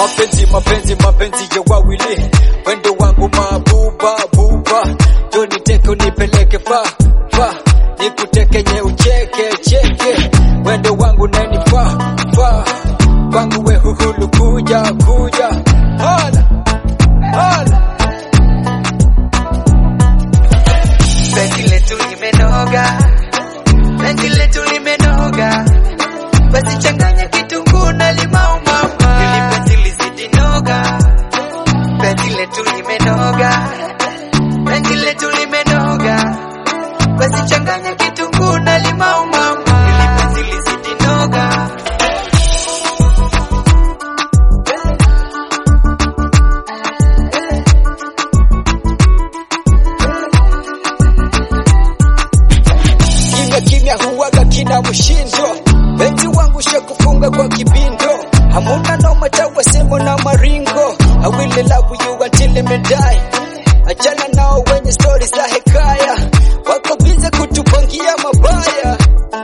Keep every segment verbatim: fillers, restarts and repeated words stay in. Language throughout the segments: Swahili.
Mapenzi mapenzi mapenzi ya wawili, wendo wangu mabuba buba, jo niteke unipeleke fa fa, nikutekenye ucheke cheke, wendo wangu nani fa fa, wangu we huhulu kuja kuja, hala hala. Penzi letu limenoga, penzi letu limenoga, basi changanya kitunguu na limau mama, ili penzi lizidi noga. Penzi letu limenoga, penzi letu limenoga, basi changanya kitunguu na limau mama, ili penzi lizidi noga. Kimya kimya huwaga kina mshindo, penzi wangu shakufunga kwa kibindo, hamuna noma tawa semo na maringo. I will love you until me die. Achana nao wenye stories za hekaya, wako bize kutupangia mabaya.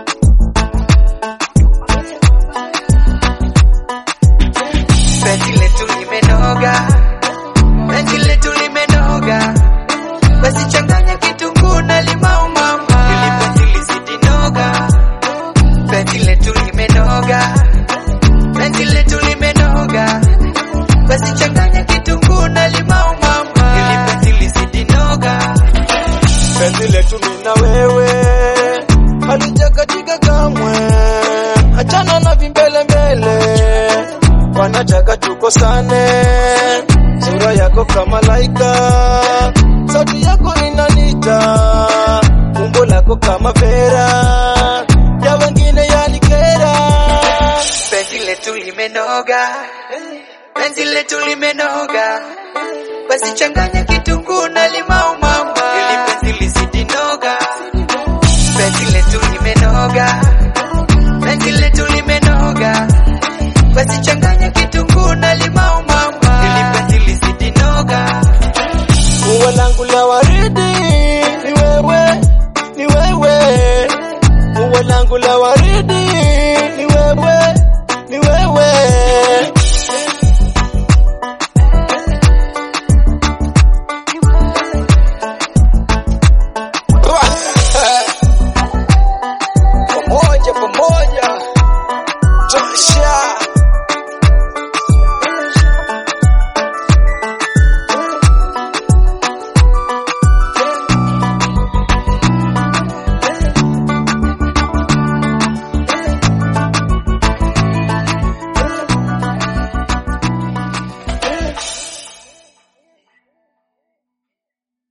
Penzi letu limenoga, penzi letu limenoga, basi changanya kitunguu na limau mama, ili penzi lizidi noga. Penzi letu limenoga, penzi letu limenoga, basi changanya kitunguu na limau mama, ili penzi lizidi noga. Penzi letu mimi na wewe halijakatika kamwe, achana na vimbele mbele, wanataka tukosane. Sura yako kama malaika, sauti yako inanita, umbo lako kama Vera, ya wengine yalikera. Penzi letu limenoga, penzi letu limenoga, basi changanya kitunguu na limau mama, ili penzi lizidi noga. Penzi letu limenoga, penzi letu limenoga, basi changanya